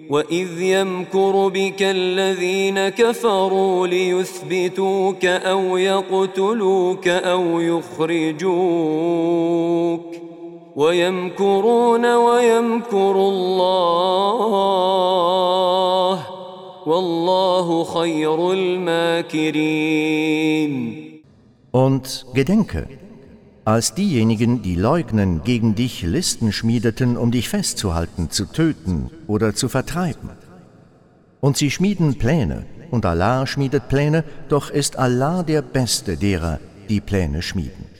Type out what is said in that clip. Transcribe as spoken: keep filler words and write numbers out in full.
وَإِذْ يَمْكُرُ بِكَ الَّذِينَ كَفَرُوا لِيُثْبِتُوكَ أَوْ يَقْتُلُوكَ أَوْ يُخْرِجُوكَ وَيَمْكُرُونَ وَيَمْكُرُ اللَّهُ وَاللَّهُ خَيْرُ الْمَاكِرِينَ. Und gedenke, als diejenigen, die leugnen, gegen dich Listen schmiedeten, um dich festzuhalten, zu töten oder zu vertreiben. Und sie schmieden Pläne, und Allah schmiedet Pläne, doch ist Allah der Beste derer, die Pläne schmieden.